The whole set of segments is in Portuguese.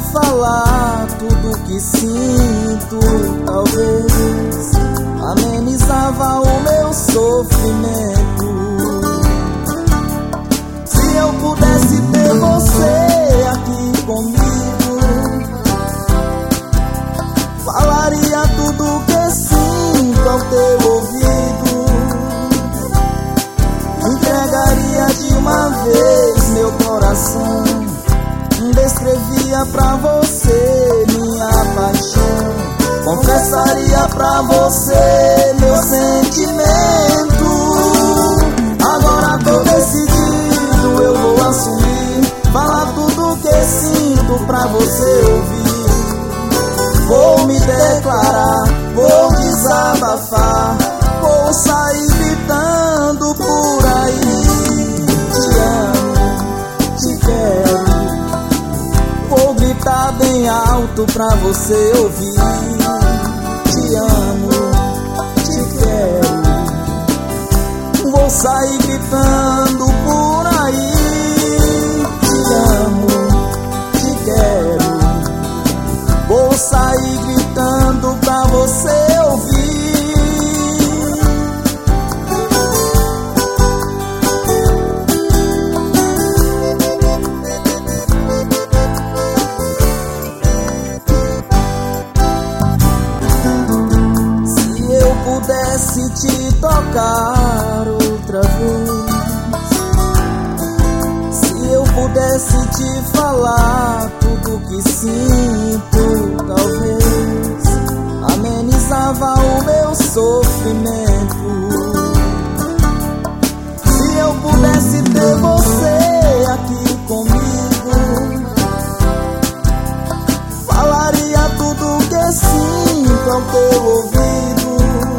falar tudo que sinto, talvez amenizava o meu sofrimento. Se eu pudesse ter você aqui comigo, falaria tudo que sinto ao teu ouvido, entregaria de uma vez meu coração, descrevia pra você minha paixão, confessaria pra você meu sentimento. Agora tô decidido, eu vou assumir, falar tudo que sinto pra você ouvir. Vou me declarar, vou desabafar, vou sair gritando por aí. Te amo, te quero, vou gritar bem alto pra você ouvir. Te amo, te quero, vou sair gritando por aí. Te amo, te quero, vou sair gritando pra você ouvir. Se eu pudesse te tocar outra vez, se eu pudesse te falar tudo que sinto, talvez amenizava o meu sofrimento. Se eu pudesse ter você aqui comigo, falaria tudo que sinto ao teu ouvido,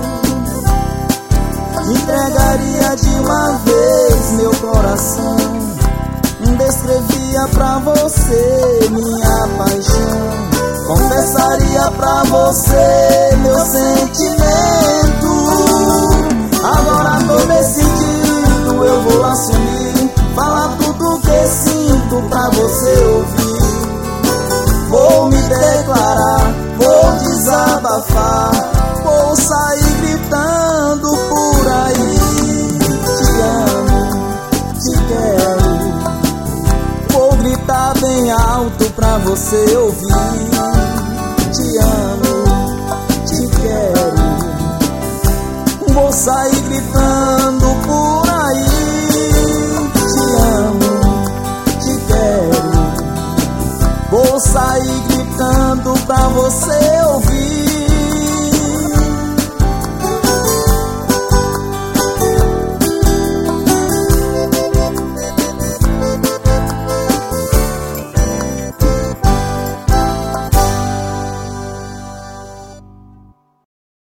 entregaria de uma vez meu coração, descrevia pra você minha paixão, confessaria pra você meu sentimento. Agora tô decidido, eu vou assumir, falar tudo que sinto pra você ouvir. Vou me declarar, vou desabafar, vou sair gritando por aí. Te amo, te quero, vou gritar bem alto pra você ouvir. Te amo, te quero, vou sair gritando por aí. Te amo, te quero, vou sair gritando pra você